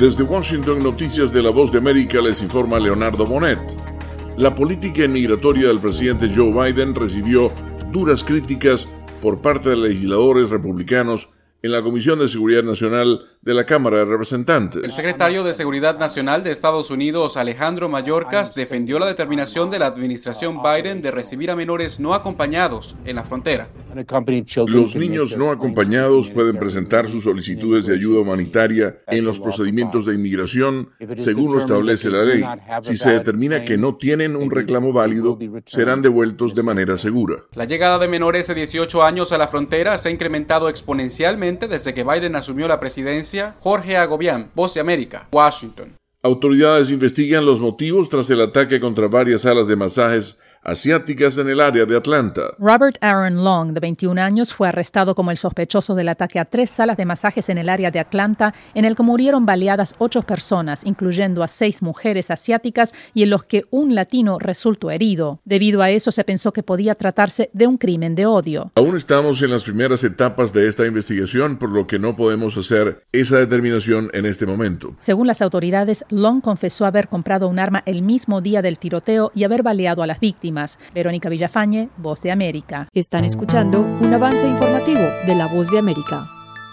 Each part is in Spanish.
Desde Washington, Noticias de la Voz de América, les informa Leonardo Bonet. La política inmigratoria del presidente Joe Biden recibió duras críticas por parte de legisladores republicanos en la Comisión de Seguridad Nacional de la Cámara de Representantes. El secretario de Seguridad Nacional de Estados Unidos, Alejandro Mayorkas, defendió la determinación de la administración Biden de recibir a menores no acompañados en la frontera. Los niños no acompañados pueden presentar sus solicitudes de ayuda humanitaria en los procedimientos de inmigración, según lo establece la ley. Si se determina que no tienen un reclamo válido, serán devueltos de manera segura. La llegada de menores de 18 años a la frontera se ha incrementado exponencialmente desde que Biden asumió la presidencia. Jorge Agobián, Voz de América, Washington. Autoridades investigan los motivos tras el ataque contra varias salas de masajes asiáticas en el área de Atlanta. Robert Aaron Long, de 21 años, fue arrestado como el sospechoso del ataque a 3 salas de masajes en el área de Atlanta, en el que murieron baleadas 8 personas, incluyendo a 6 mujeres asiáticas, y en los que un latino resultó herido. Debido a eso, se pensó que podía tratarse de un crimen de odio. Aún estamos en las primeras etapas de esta investigación, por lo que no podemos hacer esa determinación en este momento. Según las autoridades, Long confesó haber comprado un arma el mismo día del tiroteo y haber baleado a las víctimas. Verónica Villafañe, Voz de América. Están escuchando un avance informativo de la Voz de América.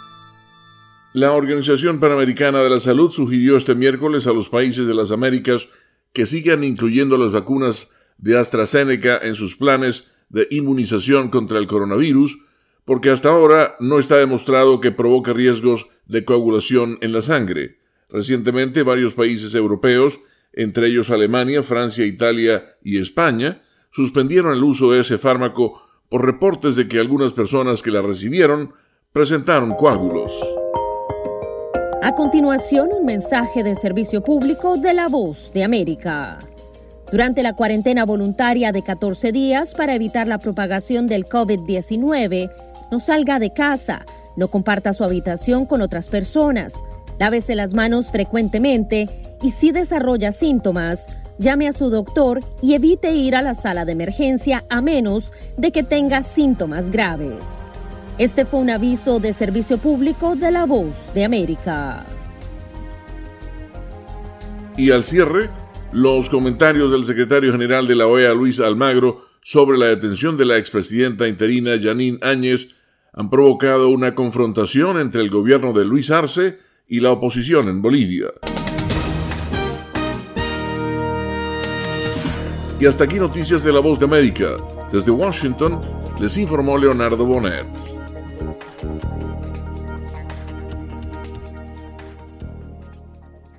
La Organización Panamericana de la Salud sugirió este miércoles a los países de las Américas que sigan incluyendo las vacunas de AstraZeneca en sus planes de inmunización contra el coronavirus, porque hasta ahora no está demostrado que provoque riesgos de coagulación en la sangre. Recientemente, varios países europeos, entre ellos Alemania, Francia, Italia y España, suspendieron el uso de ese fármaco por reportes de que algunas personas que la recibieron presentaron coágulos. A continuación, un mensaje de servicio público de la Voz de América. Durante la cuarentena voluntaria de 14 días para evitar la propagación del COVID-19, no salga de casa, no comparta su habitación con otras personas, lávese las manos frecuentemente y si desarrolla síntomas, llame a su doctor y evite ir a la sala de emergencia a menos de que tenga síntomas graves. Este fue un aviso de servicio público de la Voz de América. Y al cierre, los comentarios del secretario general de la OEA, Luis Almagro, sobre la detención de la expresidenta interina Jeanine Áñez han provocado una confrontación entre el gobierno de Luis Arce y la oposición en Bolivia. Y hasta aquí Noticias de la Voz de América. Desde Washington, les informó Leonardo Bonet.